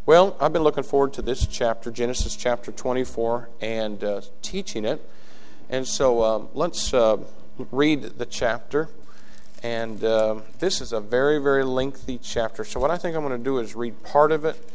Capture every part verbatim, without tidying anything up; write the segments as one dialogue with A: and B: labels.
A: Well, I've been looking forward to this chapter, Genesis chapter twenty-four, and uh, teaching it. And so um, let's uh, read the chapter. And uh, this is a very, very lengthy chapter. So what I think I'm going to do is read part of it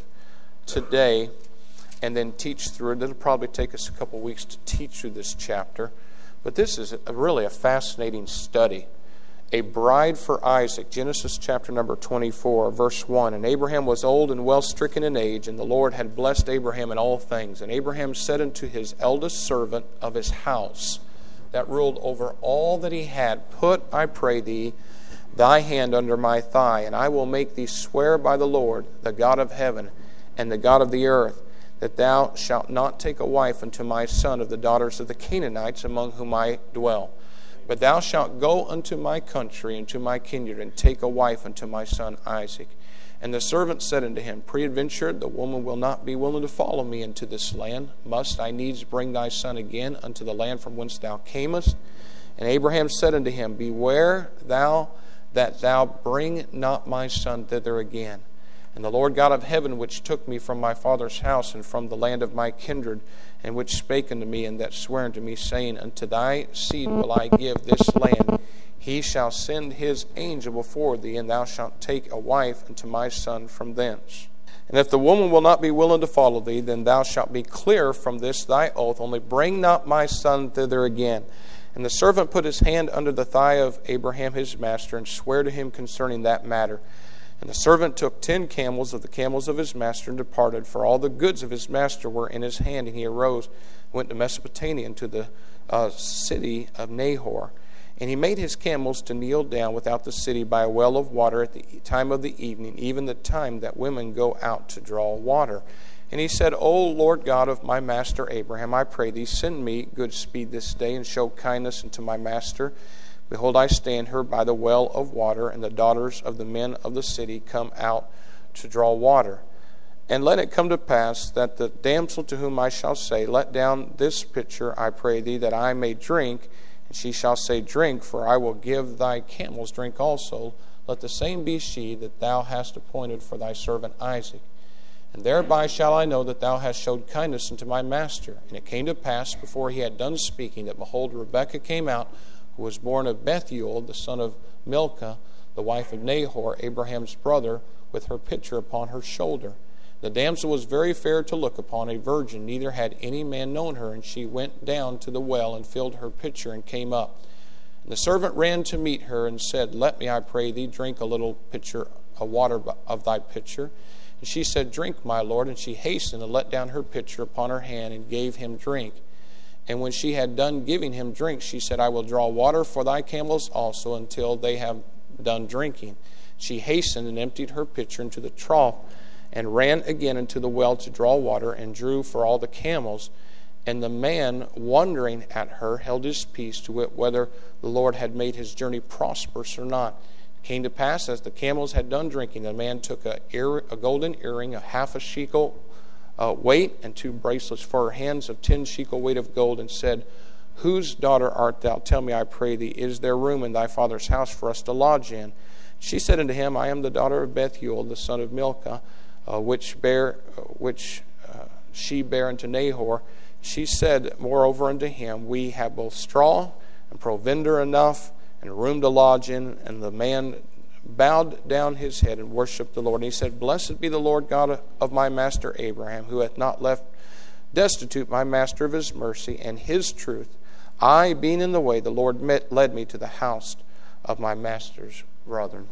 A: today and then teach through it. It'll probably take us a couple weeks to teach through this chapter. But this is a, really a fascinating study. A bride for Isaac, Genesis chapter number twenty-four, verse one. And Abraham was old and well stricken in age, and the Lord had blessed Abraham in all things. And Abraham said unto his eldest servant of his house, that ruled over all that he had, Put, I pray thee, thy hand under my thigh, and I will make thee swear by the Lord, the God of heaven, and the God of the earth, that thou shalt not take a wife unto my son of the daughters of the Canaanites among whom I dwell. But thou shalt go unto my country and to my kindred, and take a wife unto my son Isaac. And the servant said unto him, Peradventure the woman will not be willing to follow me into this land. Must I needs bring thy son again unto the land from whence thou camest? And Abraham said unto him, Beware thou that thou bring not my son thither again. And the Lord God of heaven, which took me from my father's house and from the land of my kindred, and which spake unto me, and that sware unto me, saying, Unto thy seed will I give this land. He shall send his angel before thee, and thou shalt take a wife unto my son from thence. And if the woman will not be willing to follow thee, then thou shalt be clear from this thy oath, only bring not my son thither again. And the servant put his hand under the thigh of Abraham his master, and sware to him concerning that matter. And the servant took ten camels of the camels of his master and departed, for all the goods of his master were in his hand. And he arose and went to Mesopotamia, into the uh, city of Nahor. And he made his camels to kneel down without the city by a well of water at the time of the evening, even the time that women go out to draw water. And he said, O Lord God of my master Abraham, I pray thee, send me good speed this day, and show kindness unto my master. Behold, I stand here by the well of water, and the daughters of the men of the city come out to draw water. And let it come to pass that the damsel to whom I shall say, Let down this pitcher, I pray thee, that I may drink. And she shall say, Drink, for I will give thy camels drink also. Let the same be she that thou hast appointed for thy servant Isaac. And thereby shall I know that thou hast showed kindness unto my master. And it came to pass, before he had done speaking, that behold, Rebekah came out, who was born of Bethuel, the son of Milcah, the wife of Nahor, Abraham's brother, with her pitcher upon her shoulder. The damsel was very fair to look upon, a virgin, neither had any man known her. And she went down to the well, and filled her pitcher, and came up. And the servant ran to meet her, and said, Let me, I pray thee, drink a little pitcher of water of thy pitcher. And she said, Drink, my lord. And she hastened and let down her pitcher upon her hand, and gave him drink. And when she had done giving him drink, she said, I will draw water for thy camels also, until they have done drinking. She hastened and emptied her pitcher into the trough, and ran again into the well to draw water, and drew for all the camels. And the man, wondering at her, held his peace, to wit whether the Lord had made his journey prosperous or not. It came to pass, as the camels had done drinking, the man took a, ear, a golden earring, a half a shekel uh, weight, and two bracelets for her hands of ten shekel weight of gold, and said, Whose daughter art thou? Tell me, I pray thee, is there room in thy father's house for us to lodge in? She said unto him, I am the daughter of Bethuel, the son of Milcah, uh, which bare, uh, which uh, she bare unto Nahor. She said, moreover, unto him, We have both straw and provender enough, and room to lodge in. And the man bowed down his head and worshipped the Lord. And he said, Blessed be the Lord God of my master Abraham, who hath not left destitute my master of his mercy and his truth. I, being in the way, the Lord met, led me to the house of my master's brethren.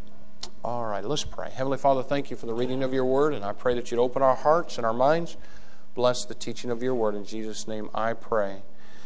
A: All right, let's pray. Heavenly Father, thank you for the reading of your word, and I pray that you'd open our hearts and our minds. Bless the teaching of your word. In Jesus' name I pray.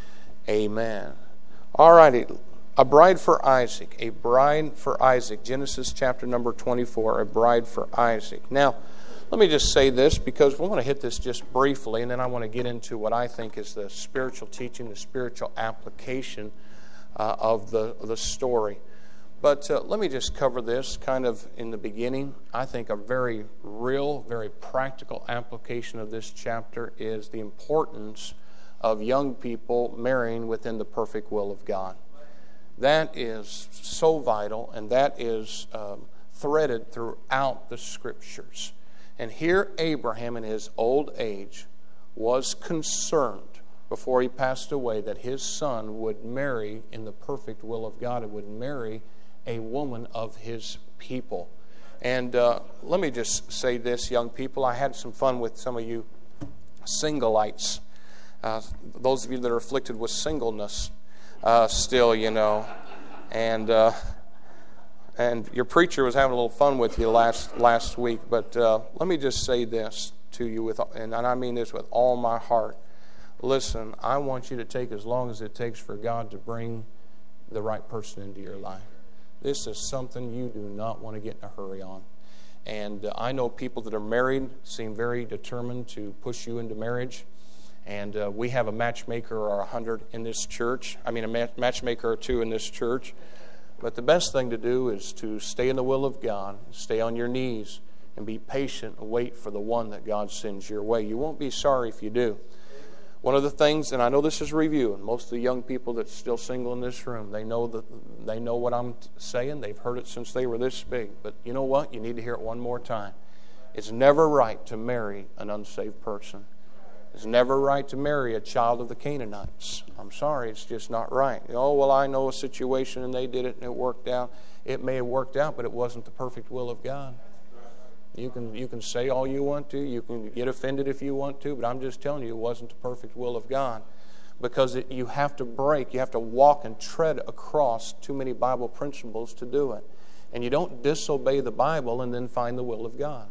A: Amen. All righty. A bride for Isaac. A bride for Isaac. Genesis chapter number twenty-four. A bride for Isaac. Now, let me just say this, because we want to hit this just briefly, and then I want to get into what I think is the spiritual teaching, the spiritual application uh, of the, the story. But uh, let me just cover this kind of in the beginning. I think a very real, very practical application of this chapter is the importance of young people marrying within the perfect will of God. That is so vital, and that is um, threaded throughout the Scriptures. And here Abraham in his old age was concerned before he passed away that his son would marry in the perfect will of God and would marry a woman of his people. And uh, let me just say this, young people. I had some fun with some of you single-ites. Uh, those of you that are afflicted with singleness uh, still, you know. And uh, and your preacher was having a little fun with you last last week. But uh, let me just say this to you, with, and I mean this with all my heart. Listen, I want you to take as long as it takes for God to bring the right person into your life. This is something you do not want to get in a hurry on. And uh, I know people that are married seem very determined to push you into marriage. And uh, we have a matchmaker or a hundred in this church. I mean, a ma- matchmaker or two in this church. But the best thing to do is to stay in the will of God, stay on your knees, and be patient and wait for the one that God sends your way. You won't be sorry if you do. One of the things, and I know this is review, and most of the young people that's still single in this room, they know that they know what I'm saying. They've heard it since they were this big. But you know what? You need to hear it one more time. It's never right to marry an unsaved person. It's never right to marry a child of the Canaanites. I'm sorry, it's just not right. Oh, well, I know a situation and they did it and it worked out. It may have worked out, but it wasn't the perfect will of God. You can you can say all you want to. You can get offended if you want to. But I'm just telling you, it wasn't the perfect will of God. Because it, you have to break. You have to walk and tread across too many Bible principles to do it. And you don't disobey the Bible and then find the will of God.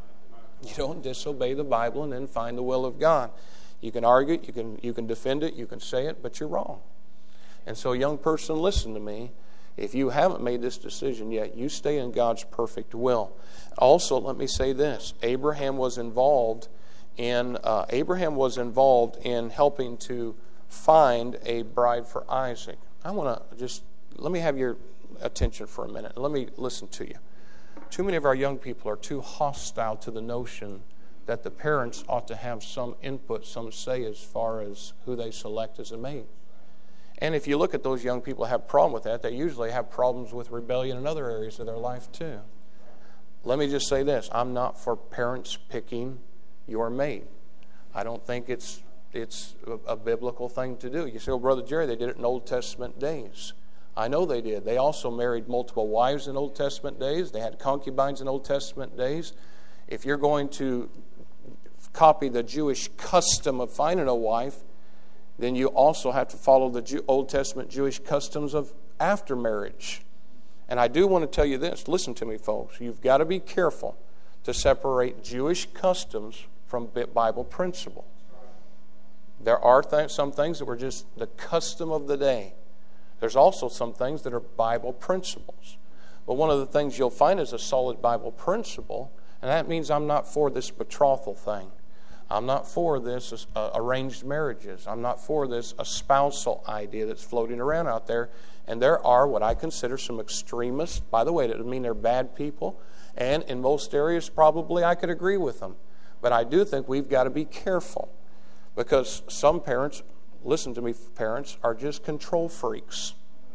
A: You don't disobey the Bible and then find the will of God. You can argue it. You can, you can defend it. You can say it. But you're wrong. And so, young person, listen to me. If you haven't made this decision yet, you stay in God's perfect will. Also, let me say this: Abraham was involved in uh, Abraham was involved in helping to find a bride for Isaac. I want to just let me have your attention for a minute. Let me listen to you. Too many of our young people are too hostile to the notion that the parents ought to have some input, some say as far as who they select as a mate. And if you look at those young people who have a problem with that, they usually have problems with rebellion in other areas of their life too. Let me just say this. I'm not for parents picking your mate. I don't think it's it's a, a biblical thing to do. You say, well, Brother Jerry, they did it in Old Testament days. I know they did. They also married multiple wives in Old Testament days. They had concubines in Old Testament days. If you're going to copy the Jewish custom of finding a wife, then you also have to follow the Jew, Old Testament Jewish customs of after marriage. And I do want to tell you this. Listen to me, folks. You've got to be careful to separate Jewish customs from Bible principle. There are th- some things that were just the custom of the day. There's also some things that are Bible principles. But one of the things you'll find is a solid Bible principle, and that means I'm not for this betrothal thing. I'm not for this uh, arranged marriages. I'm not for this espousal idea that's floating around out there. And there are what I consider some extremists. By the way, that doesn't mean they're bad people. And in most areas, probably I could agree with them. But I do think we've got to be careful. Because some parents, listen to me, parents, are just control freaks.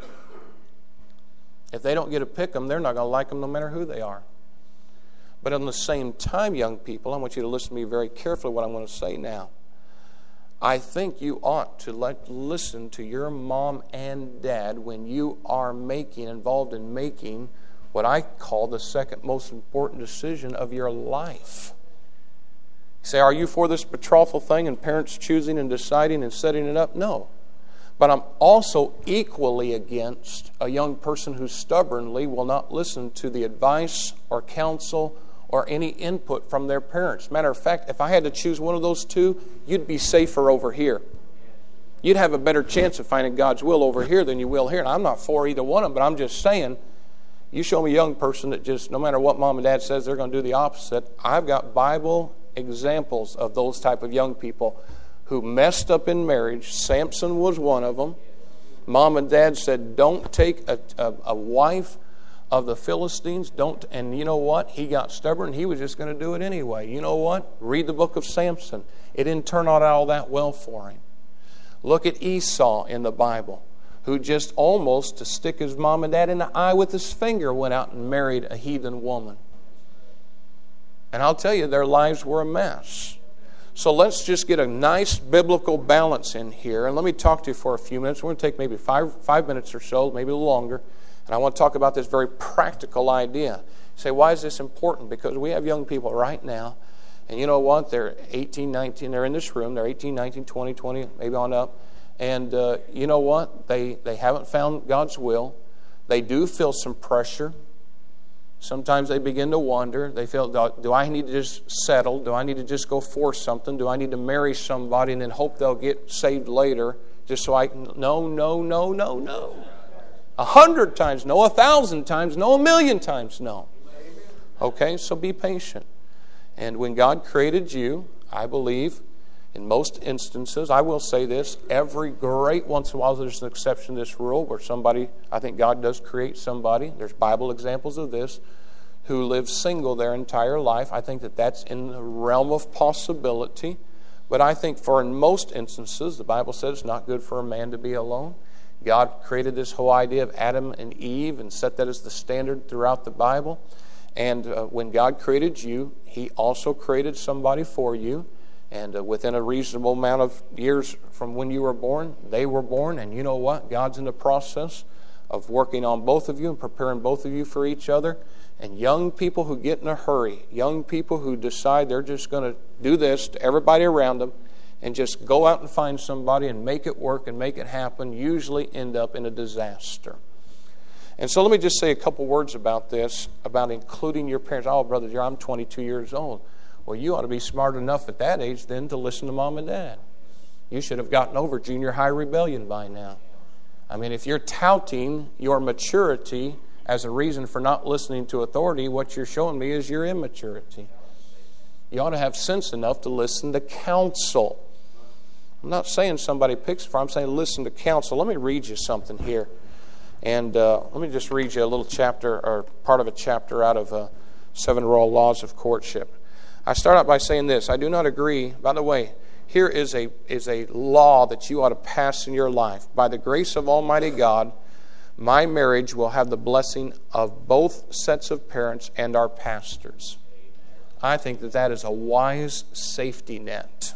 A: If they don't get to pick them, they're not going to like them no matter who they are. But at the same time, young people, I want you to listen to me very carefully what I'm going to say now. I think you ought to let, listen to your mom and dad when you are making, involved in making what I call the second most important decision of your life. You say, are you for this betrothal thing and parents choosing and deciding and setting it up? No. But I'm also equally against a young person who stubbornly will not listen to the advice or counsel or any input from their parents. Matter of fact, if I had to choose one of those two, you'd be safer over here. You'd have a better chance of finding God's will over here than you will here. And I'm not for either one of them, but I'm just saying, you show me a young person that just, no matter what mom and dad says, they're going to do the opposite. I've got Bible examples of those type of young people who messed up in marriage. Samson was one of them. Mom and dad said, don't take a, a, a wife of the Philistines. Don't. And you know what? He got stubborn. He was just going to do it anyway. You know what? Read the book of Samson. It didn't turn out all that well for him. Look at Esau in the Bible, who just almost, to stick his mom and dad in the eye with his finger, went out and married a heathen woman. And I'll tell you, their lives were a mess. So let's just get a nice biblical balance in here. And let me talk to you for a few minutes. We're going to take maybe five, five minutes or so, maybe a little longer. And I want to talk about this very practical idea. You say, why is this important? Because we have young people right now. And you know what? They're eighteen, nineteen. They're in this room. They're eighteen, nineteen, twenty, twenty, maybe on up. And uh, you know what? They, they haven't found God's will. They do feel some pressure. Sometimes they begin to wonder. They feel, do I need to just settle? Do I need to just go force something? Do I need to marry somebody and then hope they'll get saved later just so I can? No, no, no, no, no. A hundred times no. A thousand times no. A million times no. Okay, so be patient. And when God created you, I believe, in most instances, I will say this, every great once in a while there's an exception to this rule where somebody, I think God does create somebody, there's Bible examples of this, who lives single their entire life. I think that that's in the realm of possibility. But I think for in most instances, the Bible says it's not good for a man to be alone. God created this whole idea of Adam and Eve and set that as the standard throughout the Bible. And uh, when God created you, He also created somebody for you. And uh, within a reasonable amount of years from when you were born, they were born. And you know what? God's in the process of working on both of you and preparing both of you for each other. And young people who get in a hurry, young people who decide they're just going to do this to everybody around them and just go out and find somebody and make it work and make it happen, usually end up in a disaster. And so let me just say a couple words about this, about including your parents. Oh, brother, I'm twenty-two years old. Well, you ought to be smart enough at that age then to listen to mom and dad. You should have gotten over junior high rebellion by now. I mean, if you're touting your maturity as a reason for not listening to authority, what you're showing me is your immaturity. You ought to have sense enough to listen to counsel. I'm not saying somebody picks for, I'm saying listen to counsel. Let me read you something here. And uh, let me just read you a little chapter, or part of a chapter out of uh, Seven Royal Laws of Courtship. I start out by saying this. I do not agree. By the way, here is a is a law that you ought to pass in your life. By the grace of Almighty God, my marriage will have the blessing of both sets of parents and our pastors. I think that that is a wise safety net.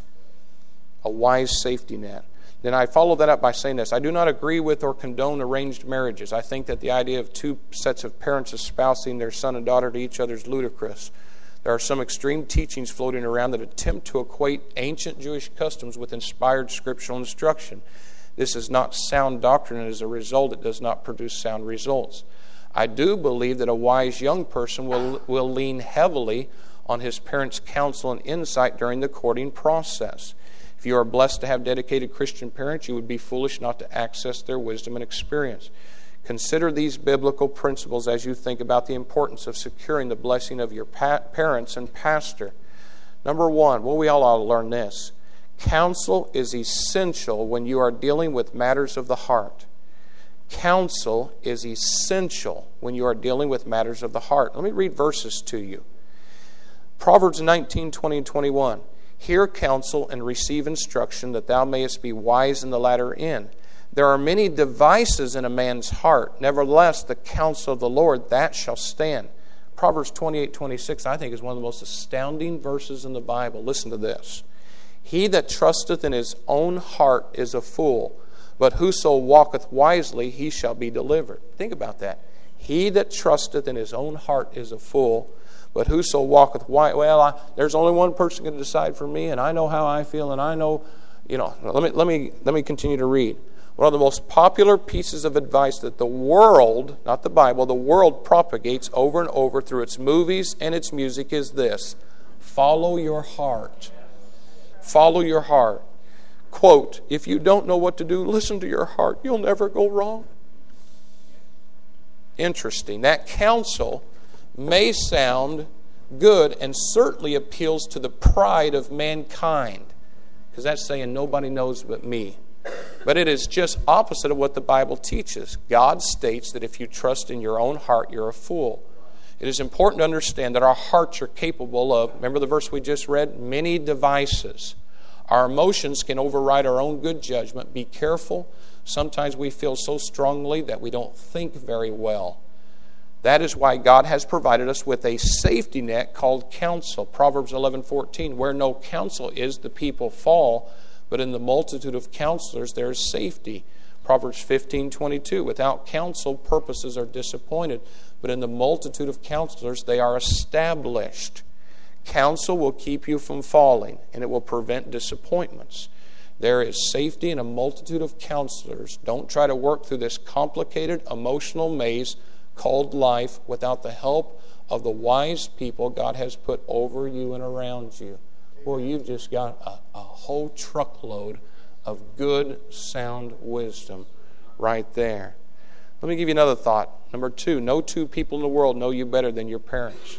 A: A wise safety net. Then I follow that up by saying this. I do not agree with or condone arranged marriages. I think that the idea of two sets of parents espousing their son and daughter to each other is ludicrous. There are some extreme teachings floating around that attempt to equate ancient Jewish customs with inspired scriptural instruction. This is not sound doctrine, and as a result, it does not produce sound results. I do believe that a wise young person will, will lean heavily on his parents' counsel and insight during the courting process. If you are blessed to have dedicated Christian parents, you would be foolish not to access their wisdom and experience. Consider these biblical principles as you think about the importance of securing the blessing of your pa- parents and pastor. Number one, well, we all ought to learn this. Counsel is essential when you are dealing with matters of the heart. Counsel is essential when you are dealing with matters of the heart. Let me read verses to you. Proverbs nineteen, twenty, and twenty-one. Hear counsel and receive instruction, that thou mayest be wise in the latter end. There are many devices in a man's heart. Nevertheless, the counsel of the Lord, that shall stand. Proverbs twenty-eight, twenty-six, I think, is one of the most astounding verses in the Bible. Listen to this. He that trusteth in his own heart is a fool, but whoso walketh wisely, he shall be delivered. Think about that. He that trusteth in his own heart is a fool, but whoso walketh wisely, well, I, there's only one person going to decide for me, and I know how I feel, and I know, you know, let me, let me, let me continue to read. One of the most popular pieces of advice that the world, not the Bible, the world propagates over and over through its movies and its music is this. Follow your heart. Follow your heart. Quote, if you don't know what to do, listen to your heart. You'll never go wrong. Interesting. That counsel may sound good and certainly appeals to the pride of mankind, because that's saying nobody knows but me. But it is just opposite of what the Bible teaches. God states that if you trust in your own heart, you're a fool. It is important to understand that our hearts are capable of, remember the verse we just read? Many devices. Our emotions can override our own good judgment. Be careful. Sometimes we feel so strongly that we don't think very well. That is why God has provided us with a safety net called counsel. Proverbs eleven fourteen, where no counsel is, the people fall, but in the multitude of counselors there is safety. Proverbs fifteen twenty-two, without counsel purposes are disappointed, but in the multitude of counselors they are established. Counsel will keep you from falling, and it will prevent disappointments. There is safety in a multitude of counselors. Don't try to work through this complicated emotional maze called life without the help of the wise people God has put over you and around you. Boy, you've just got a, a whole truckload of good, sound wisdom right there. Let me give you another thought. Number two, no two people in the world know you better than your parents.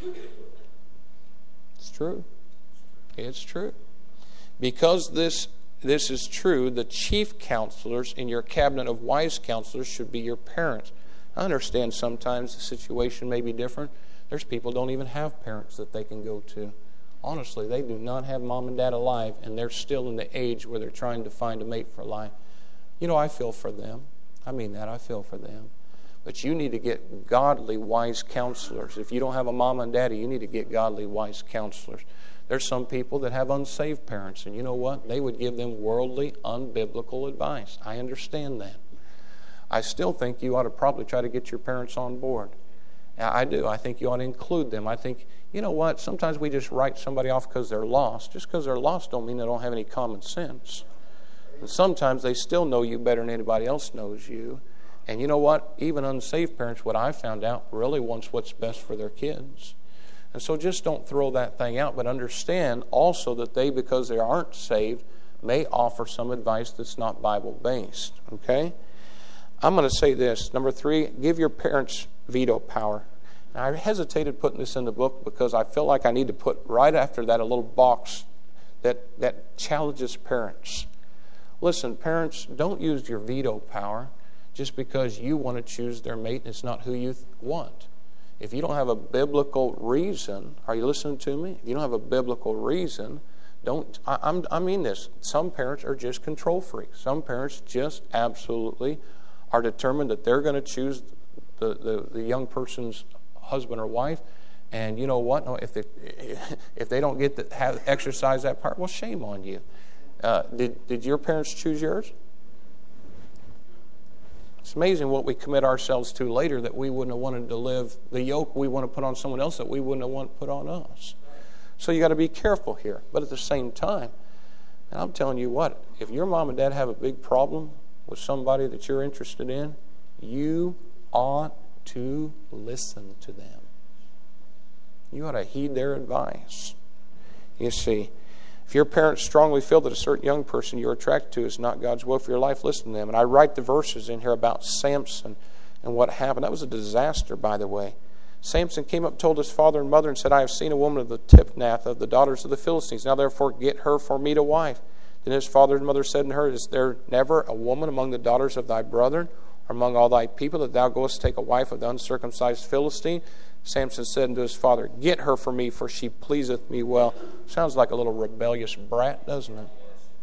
A: It's true. It's true. Because this this is true, the chief counselors in your cabinet of wise counselors should be your parents. I understand sometimes the situation may be different. There's people who don't even have parents that they can go to. Honestly, they do not have mom and dad alive, and they're still in the age where they're trying to find a mate for life. You know, I feel for them. I mean that. I feel for them. But you need to get godly, wise counselors. If you don't have a mom and daddy, you need to get godly, wise counselors. There's some people that have unsaved parents, and you know what? They would give them worldly, unbiblical advice. I understand that. I still think you ought to probably try to get your parents on board. I do. I think you ought to include them. I think, you know what? Sometimes we just write somebody off because they're lost. Just because they're lost don't mean they don't have any common sense. And sometimes they still know you better than anybody else knows you. And you know what? Even unsaved parents, what I found out, really wants what's best for their kids. And so just don't throw that thing out, but understand also that they, because they aren't saved, may offer some advice that's not Bible-based. Okay? I'm going to say this. Number three, give your parents veto power. Now, I hesitated putting this in the book because I feel like I need to put right after that a little box that, that challenges parents. Listen, parents, don't use your veto power just because you want to choose their mate and it's not who you th- want. If you don't have a biblical reason, are you listening to me? If you don't have a biblical reason, don't, I, I'm, I mean this, some parents are just control freaks. Some parents just absolutely are determined that they're going to choose the, the, the young person's husband or wife, and you know what? No, if they, if they don't get to have exercise that part, well, shame on you. Uh, did did your parents choose yours? It's amazing what we commit ourselves to later that we wouldn't have wanted to live, the yoke we want to put on someone else that we wouldn't have wanted put on us. So you got to be careful here. But at the same time, and I'm telling you what, if your mom and dad have a big problem with somebody that you're interested in, you ought to listen to them. You ought to heed their advice. You see, if your parents strongly feel that a certain young person you're attracted to is not God's will for your life, listen to them. And I write the verses in here about Samson and what happened. That was a disaster, by the way. Samson came up and told his father and mother and said, I have seen a woman of the Timnath of the daughters of the Philistines. Now therefore get her for me to wife. Then his father and mother said unto her, Is there never a woman among the daughters of thy brethren, or among all thy people, that thou goest to take a wife of the uncircumcised Philistine? Samson said unto his father, Get her for me, for she pleaseth me well. Sounds like a little rebellious brat, doesn't it?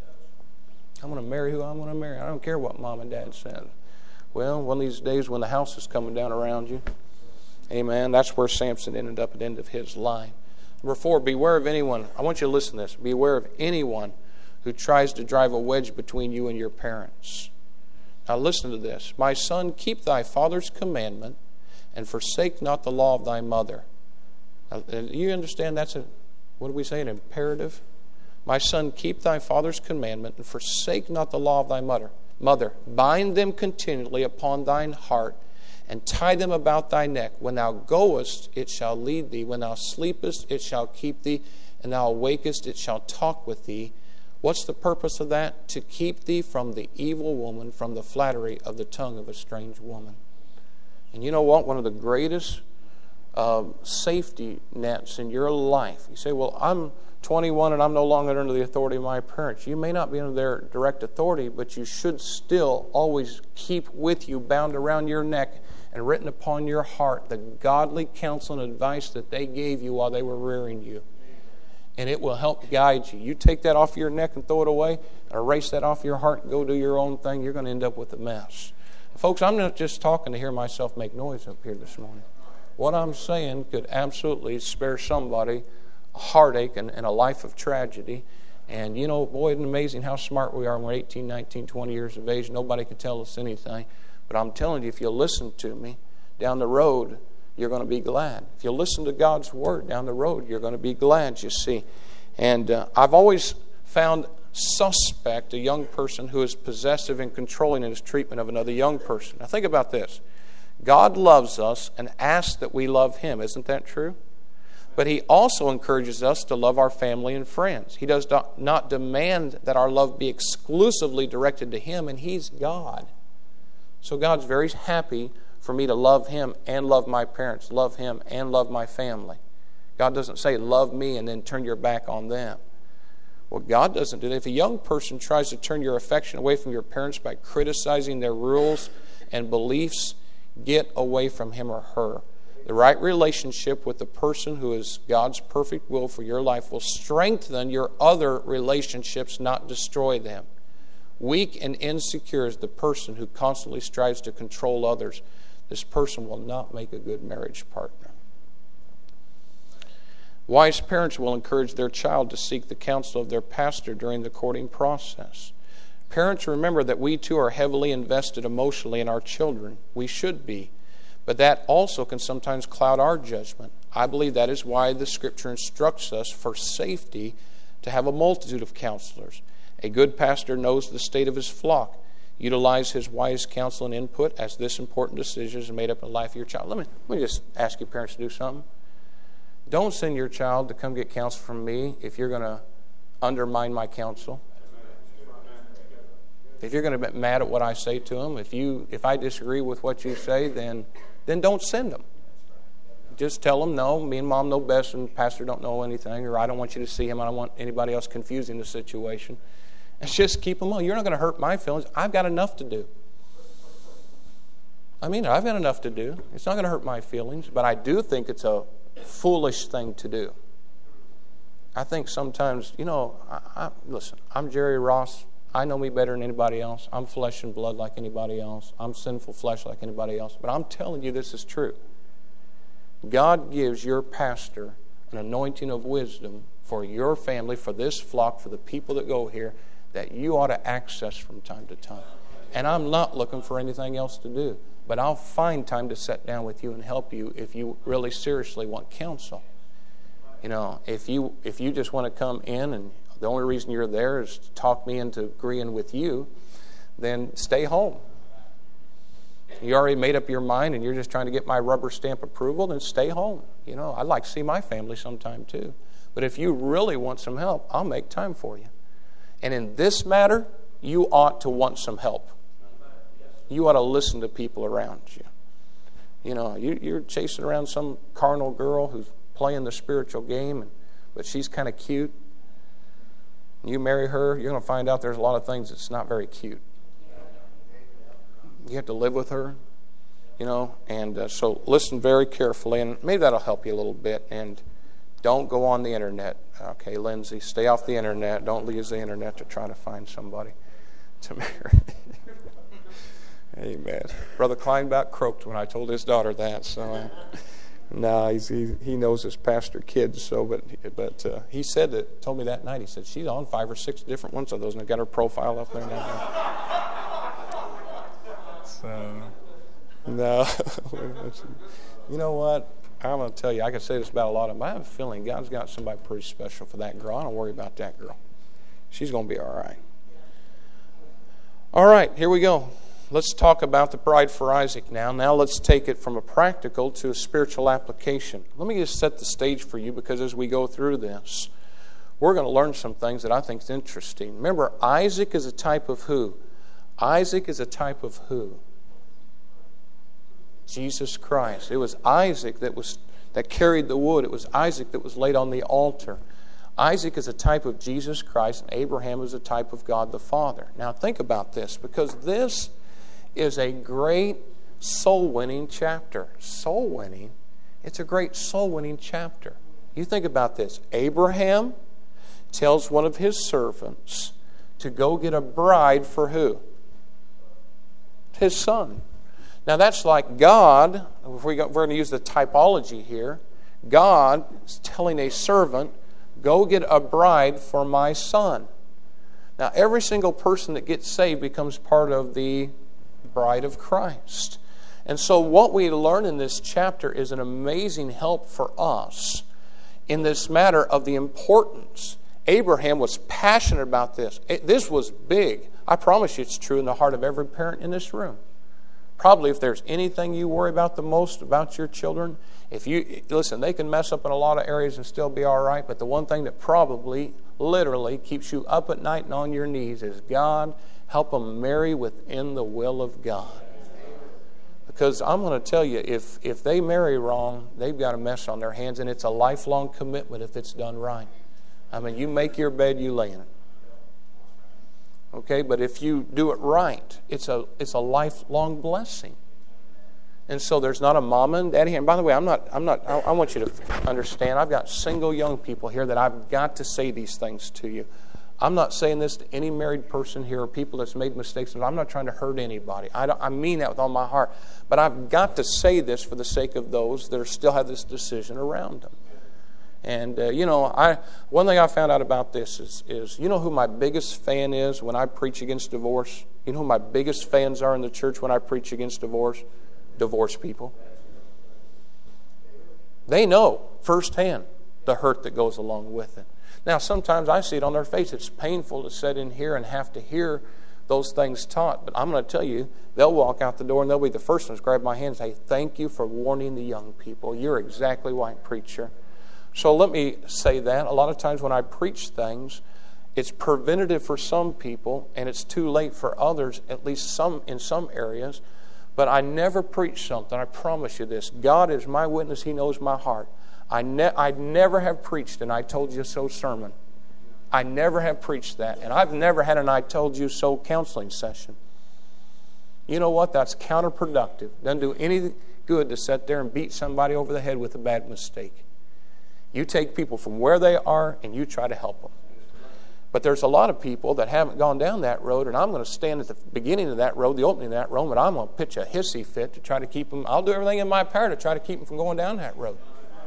A: I'm going to marry who I'm going to marry. I don't care what mom and dad said. Well, one of these days when the house is coming down around you, amen, that's where Samson ended up at the end of his life. Number four, beware of anyone. I want you to listen to this. Beware of anyone who tries to drive a wedge between you and your parents. Now listen to this. My son, keep thy father's commandment, and forsake not the law of thy mother. Now, you understand that's a, what do we say, an imperative? My son, keep thy father's commandment, and forsake not the law of thy mother. Mother, bind them continually upon thine heart, and tie them about thy neck. When thou goest, it shall lead thee. When thou sleepest, it shall keep thee. And thou awakest, it shall talk with thee. What's the purpose of that? To keep thee from the evil woman, from the flattery of the tongue of a strange woman. And you know what? One of the greatest uh, safety nets in your life. You say, well, I'm twenty-one and I'm no longer under the authority of my parents. You may not be under their direct authority, but you should still always keep with you, bound around your neck and written upon your heart, the godly counsel and advice that they gave you while they were rearing you. And it will help guide you. You take that off your neck and throw it away, or erase that off your heart and go do your own thing, you're going to end up with a mess. Folks, I'm not just talking to hear myself make noise up here this morning. what I'm saying could absolutely spare somebody a heartache and, and a life of tragedy. And, you know, boy, it's amazing how smart we are when we're eighteen, nineteen, twenty years of age. Nobody can tell us anything. But I'm telling you, if you listen to me, down the road, you're going to be glad. If you listen to God's Word down the road, you're going to be glad, you see. And uh, I've always found suspect a young person who is possessive and controlling in his treatment of another young person. Now think about this. God loves us and asks that we love Him. Isn't that true? But He also encourages us to love our family and friends. He does not, not demand that our love be exclusively directed to Him, and He's God. So God's very happy for me to love Him and love my parents, love Him and love my family. God doesn't say, love me and then turn your back on them. Well, God doesn't do that. If a young person tries to turn your affection away from your parents by criticizing their rules and beliefs, get away from him or her. The right relationship with the person who is God's perfect will for your life will strengthen your other relationships, not destroy them. Weak and insecure is the person who constantly strives to control others. This person will not make a good marriage partner. Wise parents will encourage their child to seek the counsel of their pastor during the courting process. Parents, remember that we too are heavily invested emotionally in our children. We should be. But that also can sometimes cloud our judgment. I believe that is why the Scripture instructs us for safety to have a multitude of counselors. A good pastor knows the state of his flock. Utilize his wise counsel and input as this important decision is made up in the life of your child. Let me, let me just ask you parents to do something. Don't send your child to come get counsel from me if you're going to undermine my counsel. If you're going to be mad at what I say to them, if you if I disagree with what you say, then then don't send them. Just tell them, no, me and Mom know best and Pastor don't know anything, or I don't want you to see him. I don't want anybody else confusing the situation. And just keep them on. You're not going to hurt my feelings. I've got enough to do. I mean, I've got enough to do. It's not going to hurt my feelings, but I do think it's a foolish thing to do. I think sometimes, you know, I, I, listen, I'm Jerry Ross. I know me better than anybody else. I'm flesh and blood like anybody else. I'm sinful flesh like anybody else. But I'm telling you this is true. God gives your pastor an anointing of wisdom for your family, for this flock, for the people that go here, that you ought to access from time to time. And I'm not looking for anything else to do. But I'll find time to sit down with you and help you if you really seriously want counsel. You know, if you if you just want to come in and the only reason you're there is to talk me into agreeing with you, then stay home. You already made up your mind and you're just trying to get my rubber stamp approval, then stay home. You know, I'd like to see my family sometime too. But if you really want some help, I'll make time for you. And in this matter, you ought to want some help. You ought to listen to people around you. You know, you, you're chasing around some carnal girl who's playing the spiritual game, and, but she's kind of cute. You marry her, you're going to find out there's a lot of things that's not very cute. You have to live with her, you know, and uh, so listen very carefully, and maybe that'll help you a little bit. And don't go on the internet. Okay, Lindsay, stay off the internet. Don't use the internet to try to find somebody to marry. Amen. Brother Kleinbach croaked when I told his daughter that. So, uh, no, he's, he he knows his pastor kids. So, but but uh, he said that. Told me that night. He said she's on five or six different ones of those, and I got her profile up there now. So, no, you know what? I'm going to tell you. I can say this about a lot of them. I have a feeling God's got somebody pretty special for that girl. I don't worry about that girl. She's going to be all right. All right, here we go. Let's talk about the bride for Isaac now. Now let's take it from a practical to a spiritual application. Let me just set the stage for you, because as we go through this, we're going to learn some things that I think is interesting. Remember, Isaac is a type of who? Isaac is a type of who? Jesus Christ. It was Isaac that was that carried the wood. It was Isaac that was laid on the altar. Isaac is a type of Jesus Christ, and Abraham is a type of God the Father. Now think about this, because this is a great soul-winning chapter. Soul-winning? It's a great soul-winning chapter. You think about this. Abraham tells one of his servants to go get a bride for who? His son. Now that's like God, if we go, we're going to use the typology here, God is telling a servant, go get a bride for my son. Now every single person that gets saved becomes part of the bride of Christ. And so what we learn in this chapter is an amazing help for us in this matter of the importance. Abraham was passionate about this. It, this was big. I promise you it's true in the heart of every parent in this room. Probably if there's anything you worry about the most about your children, if you listen, they can mess up in a lot of areas and still be all right, but the one thing that probably literally keeps you up at night and on your knees is, God, help them marry within the will of God. Because I'm going to tell you, if, if they marry wrong, they've got a mess on their hands, and it's a lifelong commitment if it's done right. I mean, you make your bed, you lay in it. Okay, but if you do it right, it's a it's a lifelong blessing. And so there's not a mama and daddy here. And by the way, I'm not, I'm not, I, I want you to understand, I've got single young people here that I've got to say these things to you. I'm not saying this to any married person here or people that's made mistakes. I'm not trying to hurt anybody. I, don't, I mean that with all my heart. But I've got to say this for the sake of those that are still have this decision around them. And, uh, you know, I one thing I found out about this is, is, you know who my biggest fan is when I preach against divorce? You know who my biggest fans are in the church when I preach against divorce? Divorced people. They know firsthand the hurt that goes along with it. Now, sometimes I see it on their face. It's painful to sit in here and have to hear those things taught. But I'm going to tell you, they'll walk out the door and they'll be the first ones to grab my hand and say, thank you for warning the young people. You're exactly right, preacher. So let me say that. A lot of times when I preach things, it's preventative for some people and it's too late for others, at least some in some areas. But I never preach something. I promise you this. God is my witness. He knows my heart. I ne- I never have preached an I told you so sermon. I never have preached that. And I've never had an I told you so counseling session. You know what? That's counterproductive. Doesn't do any good to sit there and beat somebody over the head with a bad mistake. You take people from where they are and you try to help them. But there's a lot of people that haven't gone down that road, and I'm going to stand at the beginning of that road, the opening of that road, and I'm going to pitch a hissy fit to try to keep them. I'll do everything in my power to try to keep them from going down that road.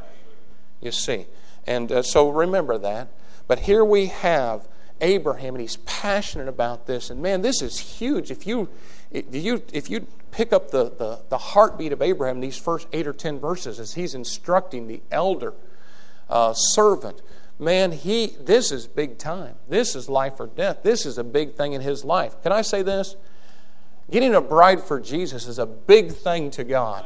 A: You see. And uh, so remember that. But here we have Abraham, and he's passionate about this. And man, this is huge. If you if you, if you pick up the, the, the heartbeat of Abraham in these first eight or ten verses as he's instructing the elder uh, servant, man, he this is big time. This is life or death. This is a big thing in his life. Can I say this? Getting a bride for Jesus is a big thing to God.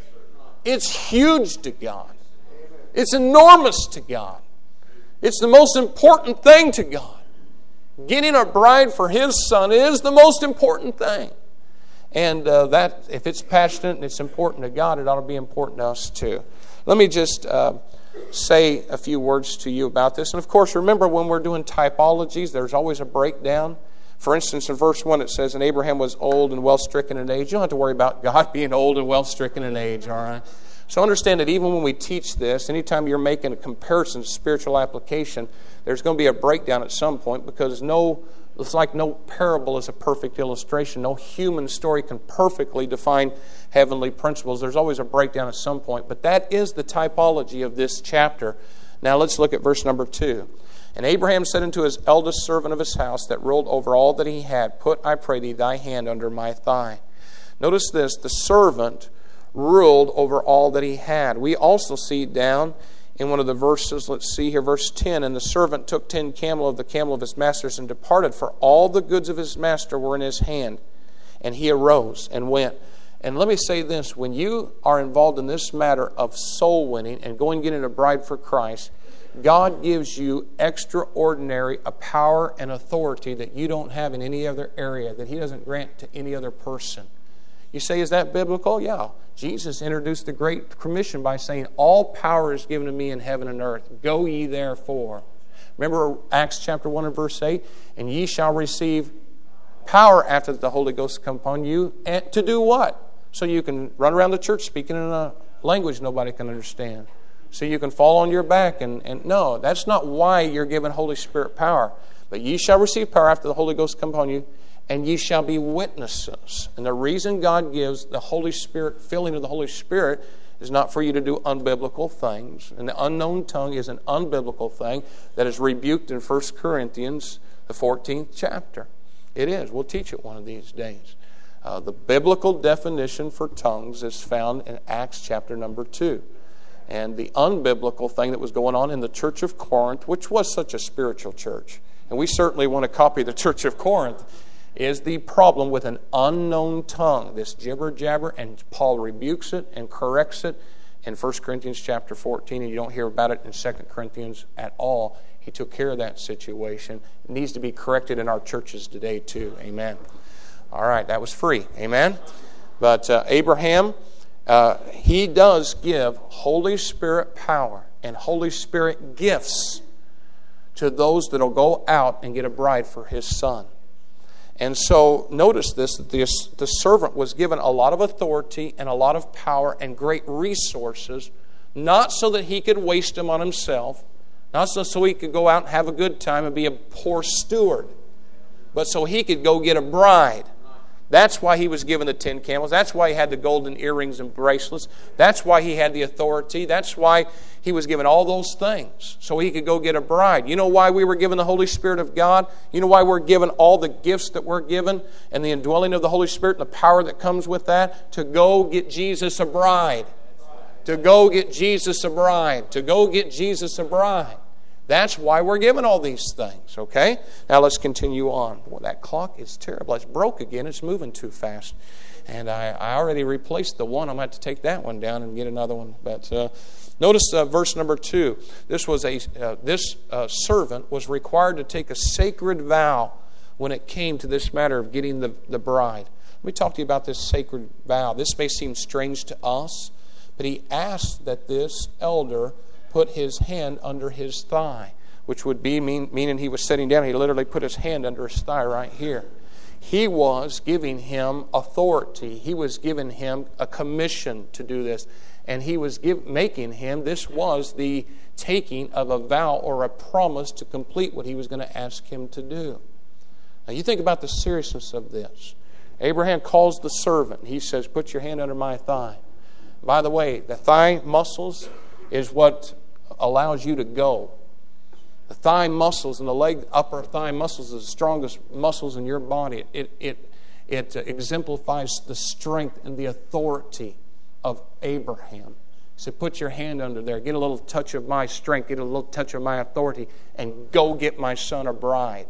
A: It's huge to God. It's enormous to God. It's the most important thing to God. Getting a bride for His Son is the most important thing. And uh, that, if it's passionate and it's important to God, it ought to be important to us too. Let me just uh, say a few words to you about this. And of course, remember when we're doing typologies, there's always a breakdown. For instance, in verse one it says, and Abraham was old and well-stricken in age. You don't have to worry about God being old and well-stricken in age, all right? So understand that even when we teach this, anytime you're making a comparison to spiritual application, there's going to be a breakdown at some point, because no, it's like no parable is a perfect illustration. No human story can perfectly define heavenly principles. There's always a breakdown at some point. But that is the typology of this chapter. Now let's look at verse number two. And Abraham said unto his eldest servant of his house that ruled over all that he had, put, I pray thee, thy hand under my thigh. Notice this, the servant ruled over all that he had. We also see down in one of the verses, let's see here, verse ten, and the servant took ten camel of the camel of his master's and departed, for all the goods of his master were in his hand. And he arose and went. And let me say this, when you are involved in this matter of soul winning and going and getting a bride for Christ, God gives you extraordinary a power and authority that you don't have in any other area, that He doesn't grant to any other person. You say, is that biblical? Yeah. Jesus introduced the Great Commission by saying, all power is given to me in heaven and earth. Go ye therefore. Remember Acts chapter one and verse eight? And ye shall receive power after the Holy Ghost come upon you. And to do what? So you can run around the church speaking in a language nobody can understand. So you can fall on your back. And, and no, that's not why you're given Holy Spirit power. But ye shall receive power after the Holy Ghost come upon you. and ye shall be witnesses. And the reason God gives the Holy Spirit, filling of the Holy Spirit, is not for you to do unbiblical things. And the unknown tongue is an unbiblical thing that is rebuked in First Corinthians, the fourteenth chapter. It is. We'll teach it one of these days. Uh, the biblical definition for tongues is found in Acts chapter number two. And the unbiblical thing that was going on in the church of Corinth, which was such a spiritual church, and we certainly want to copy the church of Corinth, is the problem with an unknown tongue, this jibber-jabber, and Paul rebukes it and corrects it in First Corinthians chapter fourteen, and you don't hear about it in Second Corinthians at all. He took care of that situation. It needs to be corrected in our churches today too. Amen. All right, that was free. Amen. But uh, Abraham, uh, he does give Holy Spirit power and Holy Spirit gifts to those that will go out and get a bride for his son. And so notice this, that the, the servant was given a lot of authority and a lot of power and great resources, not so that he could waste them on himself, not so, so he could go out and have a good time and be a poor steward, but so he could go get a bride. That's why he was given the ten camels. That's why he had the golden earrings and bracelets. That's why he had the authority. That's why he was given all those things, so he could go get a bride. You know why we were given the Holy Spirit of God? You know why we're given all the gifts that we're given and the indwelling of the Holy Spirit and the power that comes with that? To go get Jesus a bride. To go get Jesus a bride. To go get Jesus a bride. That's why we're given all these things, okay? Now let's continue on. Well, that clock is terrible. It's broke again. It's moving too fast. And I, I already replaced the one. I'm going to have to take that one down and get another one. But uh, notice uh, verse number two. This was a uh, this uh, servant was required to take a sacred vow when it came to this matter of getting the, the bride. Let me talk to you about this sacred vow. This may seem strange to us, but he asked that this elder put his hand under his thigh, which would be mean, meaning he was sitting down. He literally put his hand under his thigh right here. He was giving him authority. He was giving him a commission to do this. And he was give, making him, this was the taking of a vow or a promise to complete what he was going to ask him to do. Now you think about the seriousness of this. Abraham calls the servant. He says, put your hand under my thigh. By the way, the thigh muscles is what allows you to go. The thigh muscles and the leg, upper thigh muscles are the strongest muscles in your body. It, it, it exemplifies the strength and the authority of Abraham. He said, put your hand under there. Get a little touch of my strength. Get a little touch of my authority. And go get my son a bride.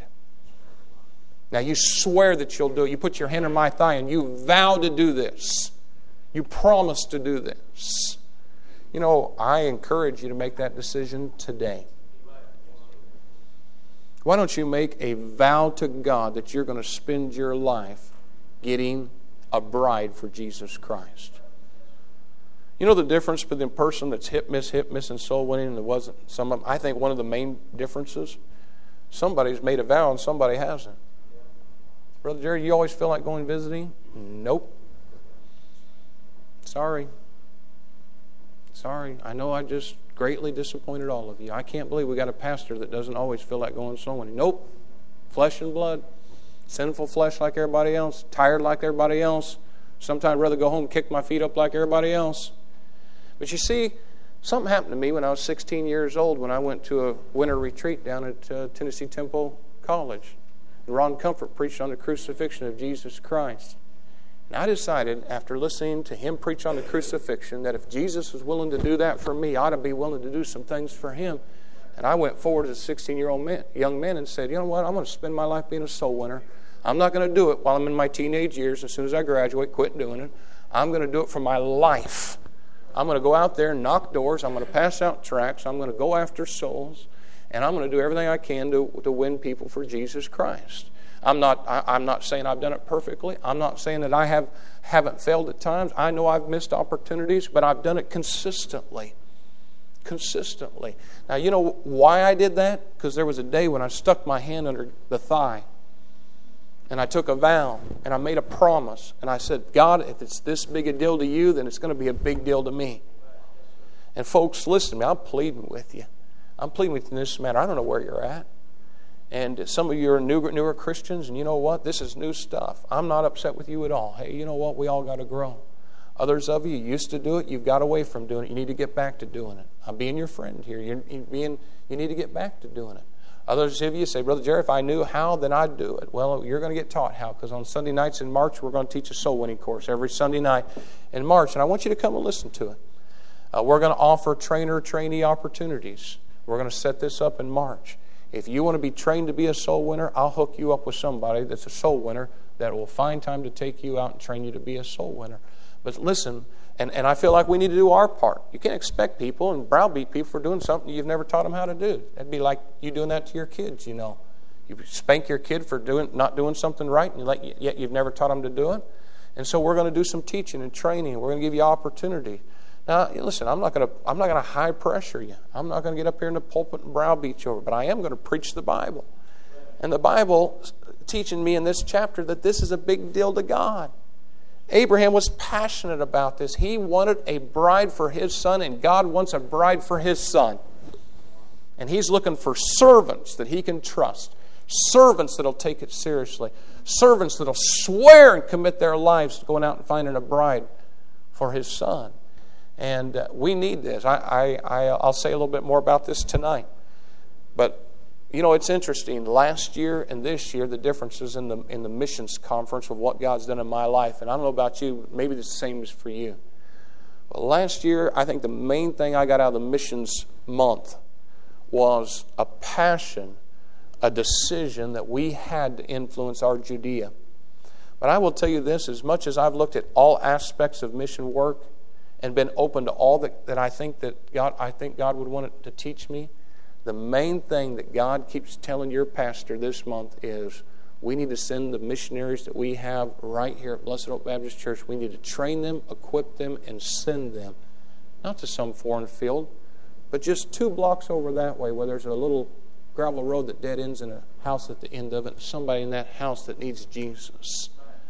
A: Now you swear that you'll do it. You put your hand on my thigh and you vow to do this. You promise to do this. You know, I encourage you to make that decision today. Why don't you make a vow to God that you're going to spend your life getting a bride for Jesus Christ? You know the difference between a person that's hip, miss, hip, miss, and soul winning and there wasn't some of them? I think one of the main differences, somebody's made a vow and somebody hasn't. Brother Jerry, you always feel like going visiting? Nope. Sorry. Sorry, I know I just greatly disappointed all of you. I can't believe we got a pastor that doesn't always feel like going somewhere. Nope. Flesh and blood. Sinful flesh like everybody else. Tired like everybody else. Sometimes I'd rather go home and kick my feet up like everybody else. But you see, something happened to me when I was sixteen years old when I went to a winter retreat down at uh, Tennessee Temple College. And Ron Comfort preached on the crucifixion of Jesus Christ. And I decided, after listening to him preach on the crucifixion, that if Jesus was willing to do that for me, I ought to be willing to do some things for him. And I went forward as a sixteen-year-old man, young man and said, you know what, I'm going to spend my life being a soul winner. I'm not going to do it while I'm in my teenage years. As soon as I graduate, quit doing it. I'm going to do it for my life. I'm going to go out there and knock doors. I'm going to pass out tracts. I'm going to go after souls. And I'm going to do everything I can to, to win people for Jesus Christ. I'm not, I, I'm not saying I've done it perfectly. I'm not saying that I have, haven't failed at times. I know I've missed opportunities, but I've done it consistently. Consistently. Now, you know why I did that? Because there was a day when I stuck my hand under the thigh and I took a vow and I made a promise. And I said, God, if it's this big a deal to you, then it's going to be a big deal to me. And folks, listen to me. I'm pleading with you. I'm pleading with you in this matter. I don't know where you're at. And some of you are newer, newer Christians, and you know what? This is new stuff. I'm not upset with you at all. Hey, you know what? We all got to grow. Others of you used to do it. You've got away from doing it. You need to get back to doing it. I'm being your friend here. You're, you're being, you need to get back to doing it. Others of you say, Brother Jerry, if I knew how, then I'd do it. Well, you're going to get taught how, because on Sunday nights in March, we're going to teach a soul winning course every Sunday night in March. And I want you to come and listen to it. Uh, we're going to offer trainer trainee opportunities. We're going to set this up in March. If you want to be trained to be a soul winner, I'll hook you up with somebody that's a soul winner that will find time to take you out and train you to be a soul winner. But listen, and, and I feel like we need to do our part. You can't expect people and browbeat people for doing something you've never taught them how to do. That'd be like you doing that to your kids, you know. You spank your kid for doing not doing something right, and you let, yet you've never taught them to do it. And so we're going to do some teaching and training. We're going to give you opportunity. Now, listen, I'm not going to I'm not going to high pressure you. I'm not going to get up here in the pulpit and browbeat you over, but I am going to preach the Bible. And the Bible teaching me in this chapter that this is a big deal to God. Abraham was passionate about this. He wanted a bride for his son, and God wants a bride for his son. And he's looking for servants that he can trust. Servants that'll take it seriously. Servants that'll swear and commit their lives to going out and finding a bride for his son. And uh, we need this. I, I, I, I'll say a little bit more about this tonight. But, you know, it's interesting. Last year and this year, the differences in the in the missions conference of what God's done in my life. And I don't know about you, maybe the same is for you. But last year, I think the main thing I got out of the missions month was a passion, a decision that we had to influence our Judea. But I will tell you this, as much as I've looked at all aspects of mission work and been open to all that, that I think that God I think God would want it to teach me, the main thing that God keeps telling your pastor this month is we need to send the missionaries that we have right here at Blessed Hope Baptist Church. We need to train them, equip them, and send them, not to some foreign field, but just two blocks over that way where there's a little gravel road that dead ends in a house at the end of it, somebody in that house that needs Jesus.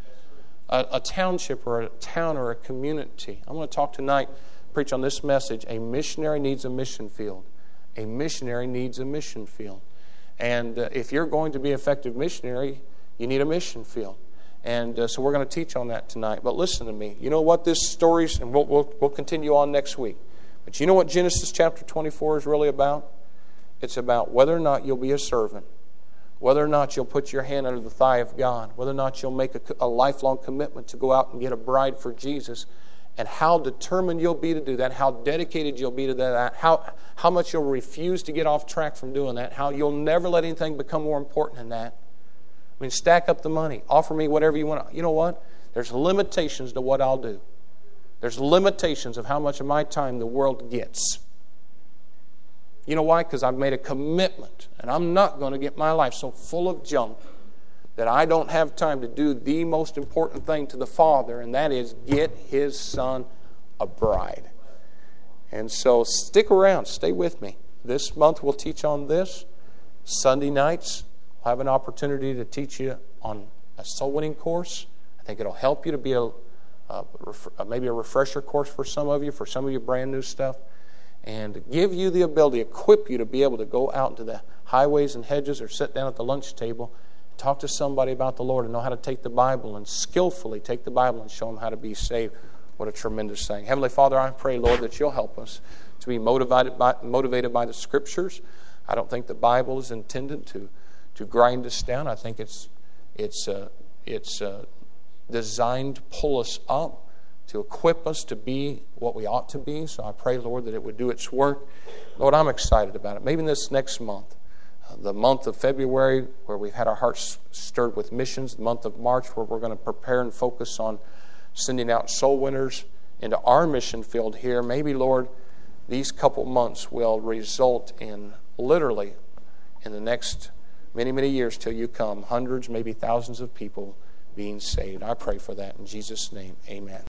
A: A, a township or a town or a community. I'm going to talk tonight, preach on this message. A missionary needs a mission field. A missionary needs a mission field. And uh, if you're going to be an effective missionary, you need a mission field. And uh, so we're going to teach on that tonight. But listen to me. You know what this story's, and we'll, we'll, we'll continue on next week. But you know what Genesis chapter twenty-four is really about? It's about whether or not you'll be a servant. Whether or not you'll put your hand under the thigh of God, whether or not you'll make a, a lifelong commitment to go out and get a bride for Jesus, and how determined you'll be to do that, how dedicated you'll be to that, how, how much you'll refuse to get off track from doing that, how you'll never let anything become more important than that. I mean, stack up the money. Offer me whatever you want. You know what? There's limitations to what I'll do. There's limitations of how much of my time the world gets. You know why? Because I've made a commitment, and I'm not going to get my life so full of junk that I don't have time to do the most important thing to the Father, and that is get His Son a bride. And so stick around. Stay with me. This month we'll teach on this. Sunday nights we'll have an opportunity to teach you on a soul winning course. I think it'll help you to be a, a maybe a refresher course for some of you, for some of you brand new stuff. And give you the ability, equip you to be able to go out into the highways and hedges or sit down at the lunch table, talk to somebody about the Lord and know how to take the Bible and skillfully take the Bible and show them how to be saved. What a tremendous thing. Heavenly Father, I pray, Lord, that you'll help us to be motivated by, motivated by the Scriptures. I don't think the Bible is intended to, to grind us down. I think it's, it's, uh, it's uh, designed to pull us up, to equip us to be what we ought to be. So I pray, Lord, that it would do its work. Lord, I'm excited about it. Maybe this next month, uh, the month of February, where we've had our hearts stirred with missions, the month of March, where we're going to prepare and focus on sending out soul winners into our mission field here. Maybe, Lord, these couple months will result in literally, in the next many, many years till you come, hundreds, maybe thousands of people being saved. I pray for that in Jesus' name. Amen.